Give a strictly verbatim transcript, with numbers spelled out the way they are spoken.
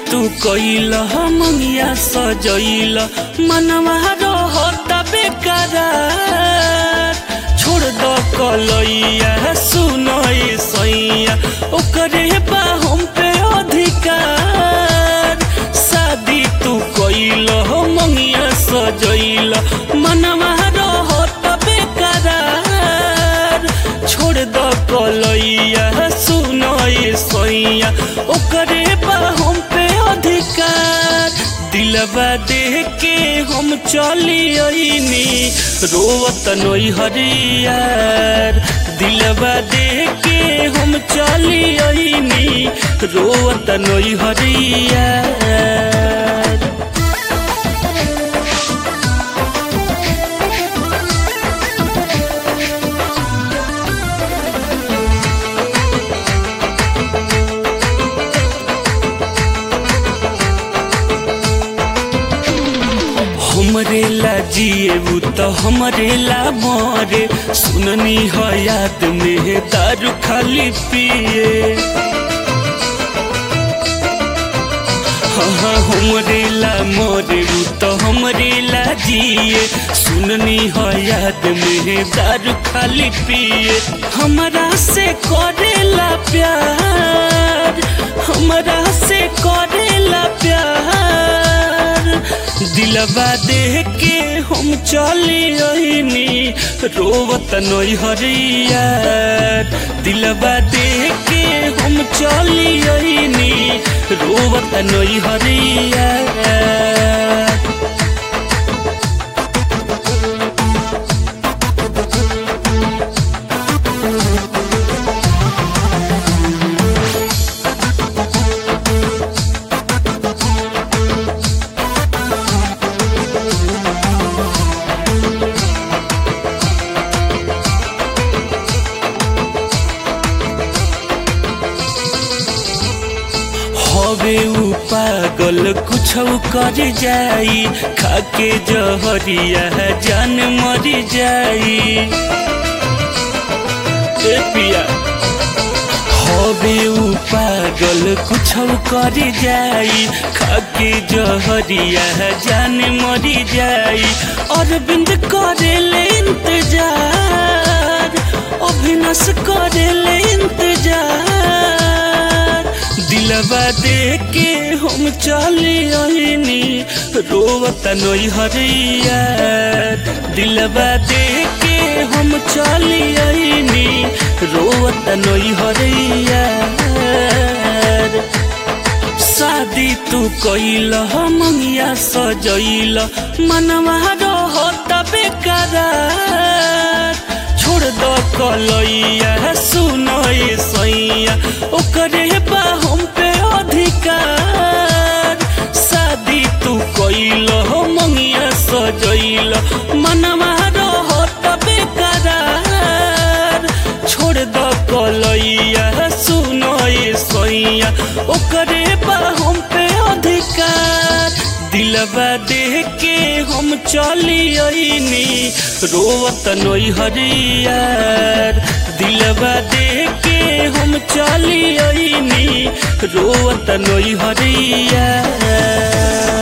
तू कइल मंगिया सजइल मनवा रहत बेकरार। छोड़ द कलैया सुनई सैया ओकरे बा हम पे अधिकार। शादी तू कइल मंगिया सजइल मनवा रहत बेकरार। छोड़ द कलैया सुनई सैया ओकरे बा हम पे अधिकार। दिलवा देख के हम चली आईनी रोवत नई हरियार। दिलवा देख के हम चली आईनी रोवत नई हरियार। हमरे ला जिए तो हमरे ला मरे। सुननी है याद में दारू खाली पिए। हाँ हमरे ला मरे तो हमरे ला जिए। सुननी है याद में दारू खाली पिए। हमरा से करेला प्यार हमरा से करेला प्यार। दिलवा देख के हम चली आईनी रोवत नई हरियार। दिलवा देख के हम चली आईनी रोवत नई हरियार। हवे उ पागल कुछ कर जाई। खाके जहरिया जान मरी जाई। ए पिया हवे उ पागल कुछ कर जाई। खाके जहरिया जान मरी जाई। अरविंद करेले इंतजार अभिनस करेले इंतजार। दिलवा देख के हम चली आईनी रोवत नई हरियार। दिलवा देख के हम चली आईनी रोवत नई हरियार। शादी तू कइल मंगिया सजइल मनवा रहत बेकरार। छोड़ द कलैया सुनई सैया ओकरे बा हम पे अधिकार। शादी तू कइल मंगिया सजइल मनवा रहत बेकरार। छोड़ द कलैया सुनई सैया ओकरे बा हम पे अधिकार। दिलवा देख के हम चली आईनी रोवत नई हरियार। दिलवा देख के हम चली आईनी रोवत नई हरियार।